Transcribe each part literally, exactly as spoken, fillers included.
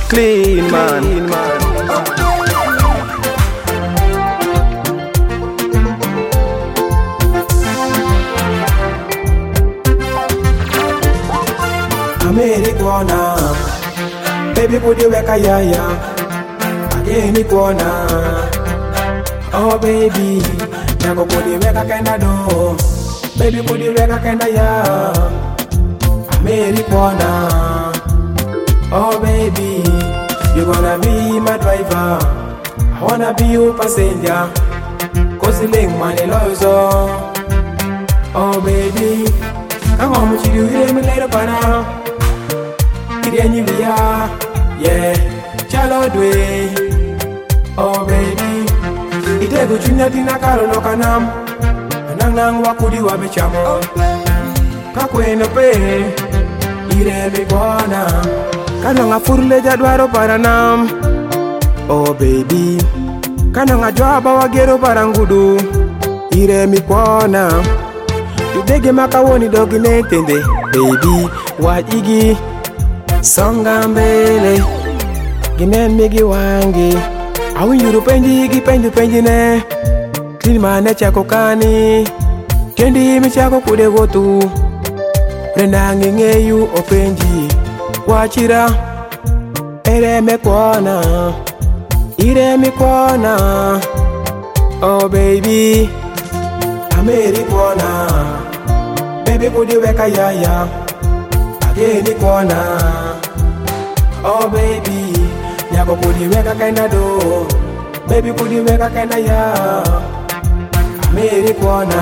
Clean man, clean man. Americana, baby put you back a yaya. Again Iguana, oh baby, never put you back a Canada. Baby put you back a Canada. Americana, oh baby, you gonna be my driver. I wanna be your passenger. Cause the link money lozo. Oh baby, come on, what you do here me later for now. Yeah, chalo dwe. Oh baby, ite go chunya tina karo no kanam. Nang nang wakudi wabe chamo. Kakwe no pe, ire mi kona. Kano nga furle jadwaro paranam. Oh baby, kano nga jwaba wagero parangudu. Ire mi kona. Tudege makawoni dogi netende. Baby, wajigi. Songa mbele Ginen migi wangi Awin yuru penji gi penji penji ne Clean man chako kani Kendi mi chako kude gotu Renda nge yu o penji Wachira Ere me kwana Ire mi kwana Oh baby Ameri kwana Baby kudi weka yaya Ageni kwana Oh baby, nyako kudi weka kenda do. Baby kudi weka kenda ya. Americana.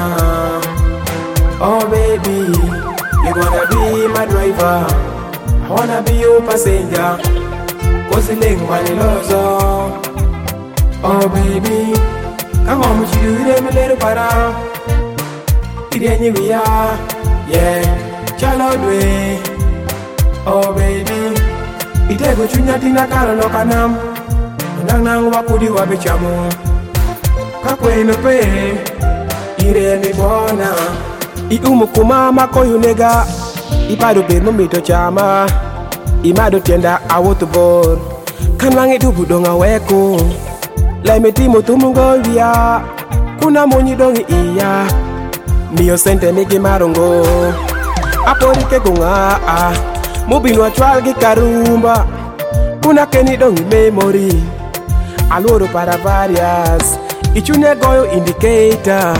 Oh baby, you gonna be my driver. I wanna be your passenger. Cause the link money lozo. Oh baby, come on, what you do me little para. Idiani we are, yeah, chalo dwe. Oh baby. Ite go chunya tina karo no kanam. Nang nang wakudi wabe chamo. Kakwe no pe, ire mi bona. I umu kumama koyu nega. Ipado be mumito chama. Imado tienda awoto bor. Kanwangi dubu donga weko. Laime timo tumungo via. Kuna monyi dongi iya. Mio sente migi marongo. Aporike gunga ah. Mubinwa chwalgi karumba. Kuna keni dongi memory. Aloro para varias. Ichune goyo indicator.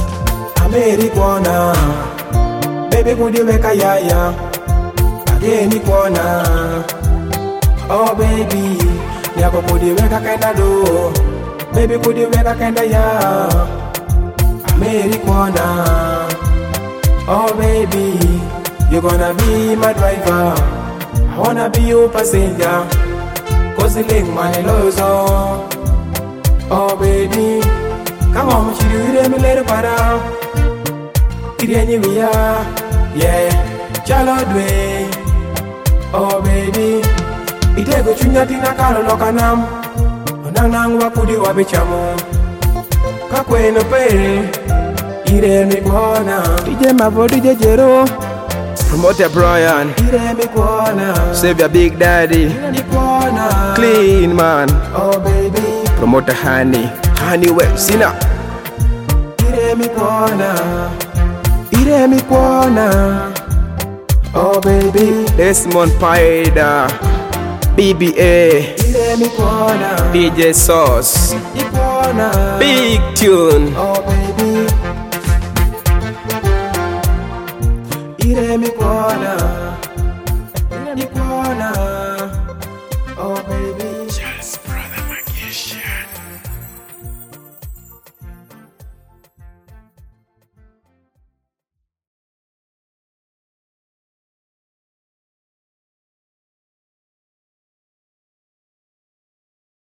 Americana. Baby kudi weka yaya. Ageni kona. Oh baby, nyako kudi weka kenda do. Baby kudi weka kenda ya. Americana. Oh baby, you gonna be my driver. I wanna be your passenger. Cause the link money lozo. Oh baby, come on, what you do here me later para. Idiani we are, yeah, chalo dwe. Oh baby, ite go chunya tina karo no kanam. Nang nang wakudi wabe chamo. Kakwe no pe, ire mi kona. D J Mavo, D J Jero. Promoter Brian, Savior Big Daddy, Clean man. Oh baby, Promoter Honey, Honey Web Sina. Ire mi kwana, ire mi kwana. Oh baby, Desmond Paida, B B A, ire mi kwana. D J Sauce, Big Tune. Oh baby.